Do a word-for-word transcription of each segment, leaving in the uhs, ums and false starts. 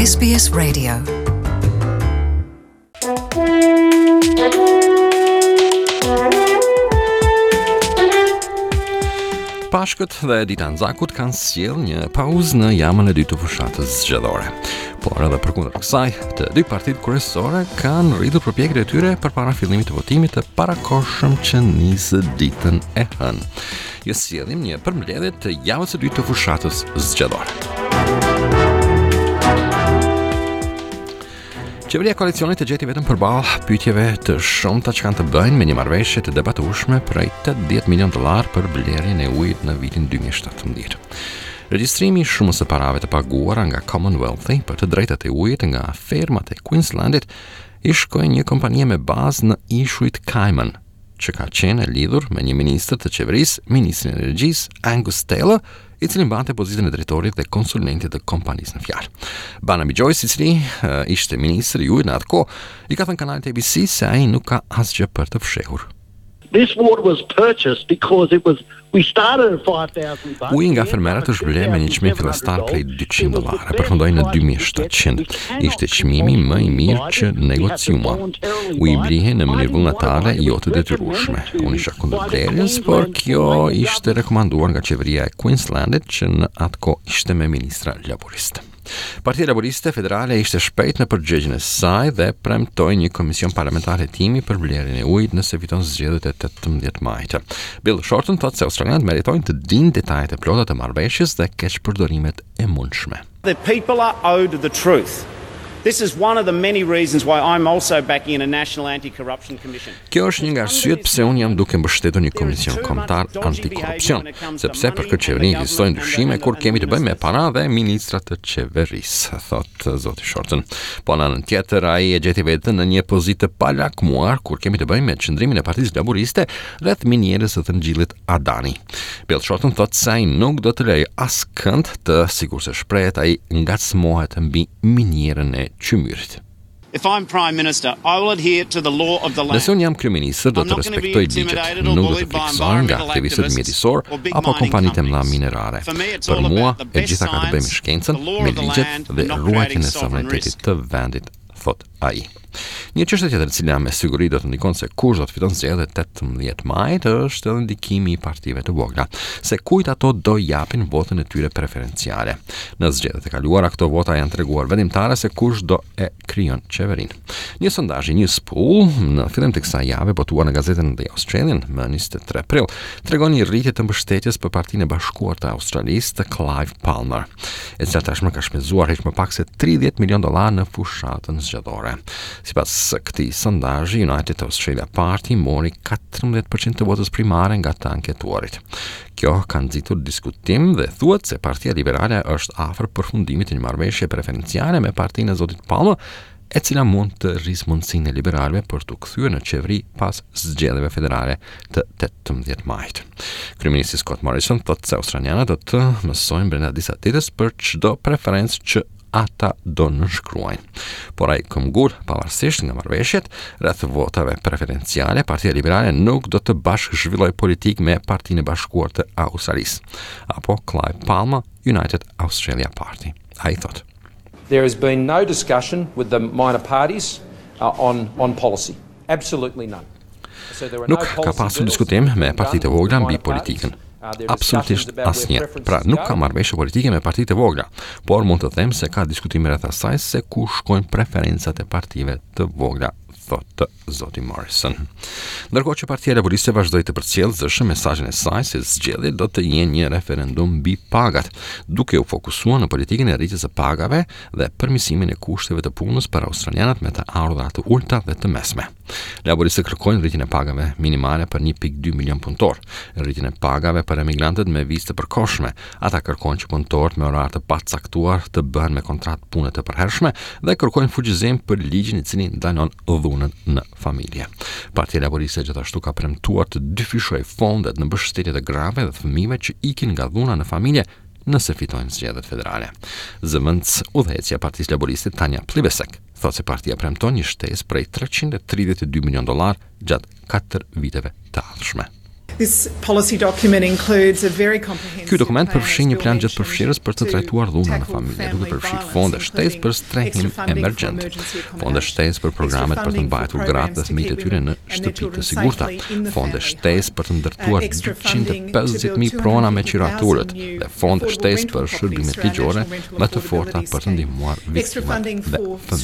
S B S Radio. Paškot dhe ditan zakut kanë sjell një pauzë në jamën e dytë të fushatës zgjedhore. Por edhe përkundër kësaj, të dy partitë kryesore kanë rritur përpjekjet e tyre përpara fillimit të votimit të parakohshëm që nis ditën e hënë. Ju sjellim një përmbledhje të javës së dytë të fushatës zgjedhore. Qeveria koalicionit të gjeti vetëm përballë pyetjeve të shumta që kanë të bëjnë me një marrëveshje të debatueshme prej tetëdhjetë milion dollar për blerjen e ujit në vitin dy mijë e shtatëmbëdhjetë. Regjistrimi i shumës së parave të paguara nga Commonwealthi për të drejtat e ujit nga fermat e Queenslandit i shkoi një kompanie me bazë në ishujt Cayman, që ka qenë e lidhur me një ministër të qeverisë, ministrin e energjisë Angus Taylor, i cili mbante pozitën e drejtorit dhe konsulentit të kompanisë në fjalë. Barnaby Joyce, i cili uh, ishte ministri i ujit në atë kohë, i ka thënë kanalit A B C se ai nuk ka asgjë për të fshehur. This water was purchased because it was we started at five thousand bucks. Uji nga fermerët është bler me një çmim fillestar prej dyqind dollarë, përfundoi në dy mijë e shtatëqind. Ishte çmimi më i mirë që negociuma. Uji blihe në mënyrë vullnetare, jo të detyrueshme. Unë isha kundër blerjes, por kjo ishte rekomanduar nga qeveria e Queenslandit, që në atë kohë ishte me ministra laboriste. Partia Laboriste Federale ishte shpejt në përgjigjen e saj dhe premtoi një komision parlamentar hetimi për blerjen e ujit nëse fiton zgjedhjet e tetëmbëdhjetë majit. Bill Shorten thotë se australianët meritojnë të dinë detajet e plota të marrëveshjes dhe keqpërdorimet e mundshme. The people are owed the truth. This is one of the many reasons why I'm also backing in a national anti-corruption commission. Kjo është një nga arsyet pse unë jam duke mbështetur një komision kombëtar antikorrupsion, sepse për këtë qeveri ekzistojnë dyshime kur kemi të bëjmë me para dhe ministrat të qeverisë, thot zoti Shorten. Po në anën tjetër, ai e gjeti veten në një pozitë të palakmuar kur kemi të bëjmë me qëndrimin e Partisë Laboriste rreth minierës së të ngjillit Adani. Bill Shorten thot se ai nuk do të lejë askënd të sigurisë shprehet ai ngacmohet mbi minierën e qymyrit. If I'm Prime Minister, I will adhere to the law of the land. Nëse unë jam kryeministër, do të respektoj ligjet, nuk do të friksohem nga aktivistët mjedisorë apo kompanitë e mëdha minerare. Për mua, e gjitha ka të bëjë me shkencën, me ligjet dhe ruajtjen e sovranitetit të vendit, thot ai. Një çështje tjetër e cila me siguri do të ndikon se kush do të fiton zgjedhjet tetëmbëdhjetë majit është edhe ndikimi i partive të vogla, se kujt ato do japin votën e tyre preferenciale. Në zgjedhjet e kaluara këto vota janë treguar vendimtare se kush do e krijon qeverinë. Një sondazh i Newspool në fillim të kësaj jave botuar në gazetën The Australian më njëzet e tre prill tregon një rritje të mbështetjes për Partinë e Bashkuar të Australisë të Clive Palmer, e cila tashmë ka shpenzuar hiç më pak se tridhjetë milion dollar në fushatën zgjedhore. Sipas këtij sondazhi, United Australia Party mori katërmbëdhjetë përqind të votës primare nga të anketuarit. Kjo ka nxitur diskutim dhe thuhet se Partia Liberale është afër përfundimit të një marrëveshje preferenciale me partinë e zotit Palmer, e cila mund të rrisë mundësinë e liberalëve për të kthyer në qeveri pas zgjedhjeve federale të tetëmbëdhjetë majit. Kryeministri Scott Morrison thotë se australianët do të mësojnë brenda disa ditësh për çdo preferencë që ata do nënshkruajnë. Por ai këmbgur, pavarësisht nga marrëveshjet rreth votave preferenciale, Partia Liberale nuk do të bashkë zhvillojë politikë me Partinë e Bashkuar të Australisë, apo Clive Palmer United Australia Party. Ai thotë: There has been no discussion with the minor parties uh, on on policy. Absolutely none. So there are Nuk ka pasur diskutim me partitë e vogla mbi politikën. Absolutisht asnjë. Pra nuk ka marrëveshje politike me partitë e vogla, por mund të them se ka diskutime rreth asaj se ku shkojnë preferencat e partive të vogla, thotë zoti Morrison. Ndërkohë që Partia Laboriste vazhdoi të përcjellë mesazhin e saj se zgjedhjet do të jenë një referendum mbi pagat, duke u fokusuar në politikën e rritjes së pagave dhe përmirësimin e kushteve të punës për australianët me të ardhurat të ulta dhe të mesme. Laboristët kërkojnë rritjen e pagave minimale për një pikë dy milion punëtor, rritjen e pagave për emigrantët me vizë të përkohshme. Ata kërkojnë që punëtorët me orar të pacaktuar të bëhen me kontratë pune të përhershme dhe kërkojnë fuqizim për ligjin i cili ndalon dhunën në familje. Partia Laboriste gjithashtu ka premtuar të dyfishojë fondet në mbështetje të grave dhe fëmijëve që ikin nga dhuna në familje nëse fitojnë zgjedhjet federale. Zëvendës udhëheqja e Partisë Laboriste Tanja Plibersek thotë se partia premton një shtesë prej treqind e tridhjetë e dy milion dollar gjatë katër viteve të ardhshme. Ky dokument përfshin një plan gjithëpërfshirës për të trajtuar dhunën në familje, duke përfshirë fonde shtesë për strehim emergjent, fonde shtesë për programet për të mbajtur gratë dhe fëmijët e tyre në shtëpi të sigurta, fonde shtesë për të ndërtuar dyqind e pesëdhjetë mijë prona me qiraturët dhe fonde shtesë për shërbimet ligjore më të forta për të ndihmuar viktimat dhe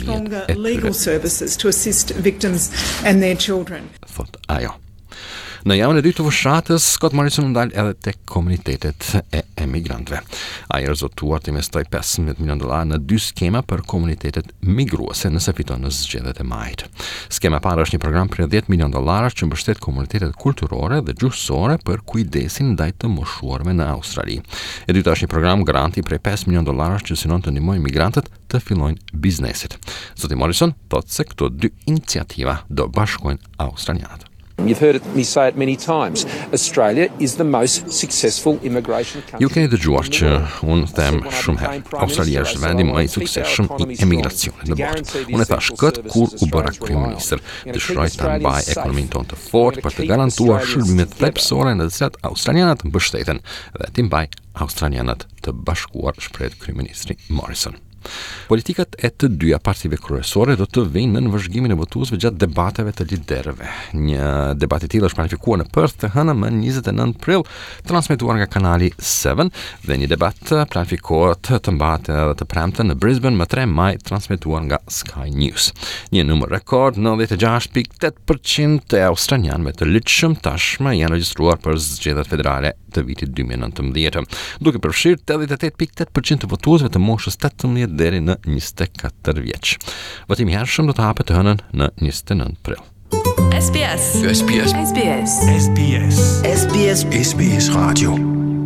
fëmijët e tyre. Thot ajo. Në javën e dytë të fushatës, Scott Morrison ndal edhe tek komunitetet e emigrantëve. Ai rezultuar të investoj pesëmbëdhjetë milion dollar në dy skema për komunitetet migruese nëse fiton në zgjedhjet e majit. Skema e parë është një program për dhjetë milion dollarësh që mbështet komunitetet kulturore dhe gjuhësore për kujdesin ndaj të moshuarve në Australi. E dyta është një program granti prej pesë milion dollarësh që synon të ndihmojë migrantët të fillojnë bizneset. Zoti Morrison thotë se këto dy iniciativa do bashkojnë australianët. You've heard it, me say it many times. Australia is the most successful immigration country. Ju keni dëgjuar që unë them shumë herë, Australia është vendi më i suksesshëm i emigracionit në botë. Unë e thash këtë kur u bëra kryeminist. Dëshiroj të mbaj ekonominë tonë të fortë për të garantuar shërbimet thelbësore në të cilat australianët mbështeten dhe të mbaj australianët të bashkuar, shpreh kryeministri Morrison. Politikat e të dyja partive kryesore do të vinë në vëzhgimin e votuesve gjatë debateve të liderëve. Një debat i tillë është planifikuar në Perth të hënë më njëzet e nëntë prill, transmetuar nga kanali seven, dhe një debat planifikohet të mbahet edhe të premten në Brisbane më tre maj, transmetuar nga Sky News. Një numër rekord, nëntëdhjetë e gjashtë pikë tetë përqind e australianëve të ligjshëm tashmë janë regjistruar për zgjedhjet federale të vitit dy mijë e nëntëmbëdhjetë, duke përfshirë tetëdhjetë e tetë pikë tetë përqind të votuesve të moshës tetëmbëdhjetë deri në njëzet e katër vjeç. Votimi i hershëm do të hapet të hënën në njëzet e nëntë prill. S B S. S B S. S B S. S B S. S B S. S B S Radio.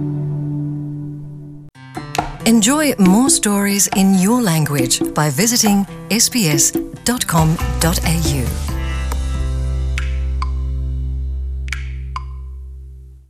Enjoy more stories in your language by visiting s b s dot com dot a u.